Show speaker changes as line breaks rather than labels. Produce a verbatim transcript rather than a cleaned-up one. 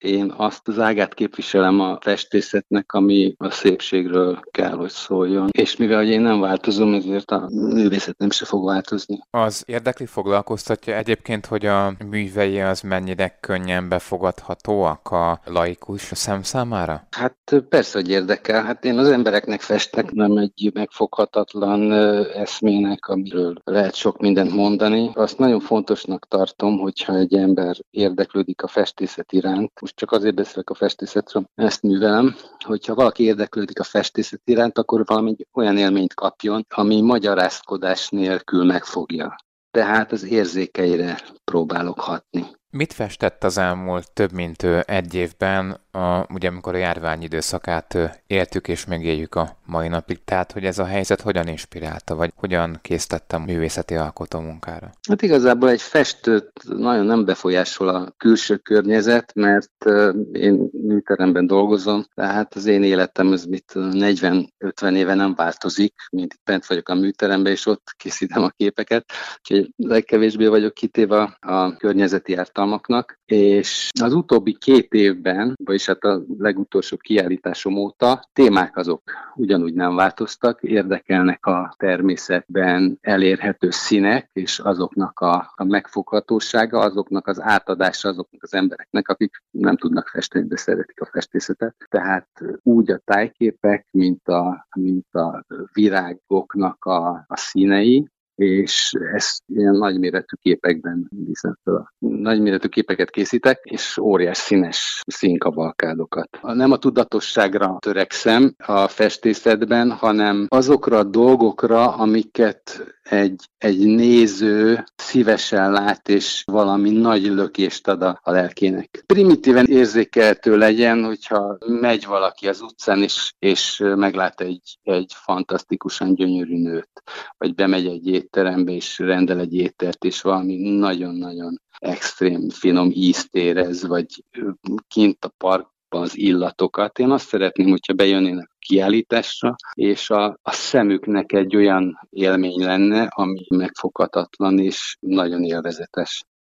én azt az ágát képviselem a festészetnek, ami a szépségről kell, hogy szóljon. És mivel hogy én nem változom, ezért a művészet nem se fog változni.
Az érdekli, foglalkoztatja egyébként, hogy a művei az mennyire könnyen befogadhatóak a laikus szem számára?
Hát persze, hogy érdekel. Hát én az embereknek festek, nem egy megfoghatatlan ö, eszmének, amiről lehet sok mindent mondani. Azt nagyon fontosnak tartom, hogyha egy ember érdeklődik a festészet iránt, most csak azért beszélek a festészetről, ezt művelem, hogyha valaki érdeklődik a festészet iránt, akkor valami olyan élményt kapjon, ami magyarázkodás nélkül megfogja. Tehát az érzékeire próbálok hatni.
Mit festett az elmúlt több mint ö, egy évben, a, ugye amikor a járvány időszakát ö, éltük és megéljük a mai napig, tehát hogy ez a helyzet hogyan inspirálta, vagy hogyan késztette a művészeti alkotó munkára?
Hát igazából egy festőt nagyon nem befolyásol a külső környezet, mert euh, én műteremben dolgozom, tehát az én életem az mit negyven-ötven éve nem változik, mint itt bent vagyok a műteremben, és ott készítem a képeket, úgyhogy legkevésbé vagyok kitéve a környezeti ártalmaknak, és az utóbbi két évben, vagyis hát a legutolsó kiállításom óta témák azok ugyanúgy nem változtak, érdekelnek a természetben elérhető színek, és azoknak a, a megfoghatósága, azoknak az átadása azoknak az embereknek, akik nem tudnak festeni, de szeretik a festészetet. Tehát úgy a tájképek, mint a, mint a virágoknak a, a színei, és ezt ilyen nagyméretű képekben viszem fel. Nagyméretű képeket készítek, és óriás színes színkavalkádokat. Nem a tudatosságra törekszem a festészetben, hanem azokra a dolgokra, amiket egy, egy néző szívesen lát, és valami nagy lökést ad a, a lelkének. Primitíven érzékelhető legyen, hogyha megy valaki az utcán, és, és meglát egy, egy fantasztikusan gyönyörű nőt, vagy bemegy egy étterembe, és rendel egy ételt, és valami nagyon-nagyon extrém, finom ízt érez, vagy kint a parkban az illatokat. Én azt szeretném, hogyha bejönnének a kiállításra, és a, a szemüknek egy olyan élmény lenne, ami megfoghatatlan és nagyon élvezetes.